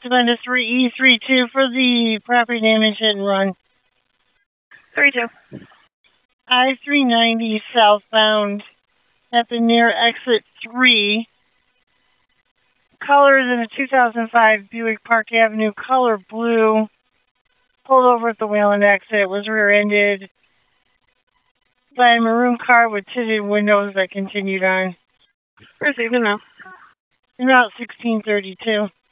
Savannah 3E32 for the property damage hit and run. 32. I-390 southbound at the near exit 3. Color is in a 2005 Buick Park Avenue, color blue. Pulled over at the Wayland exit, was rear-ended by a maroon car with tinted windows that continued on. Receiving now. Route 1632.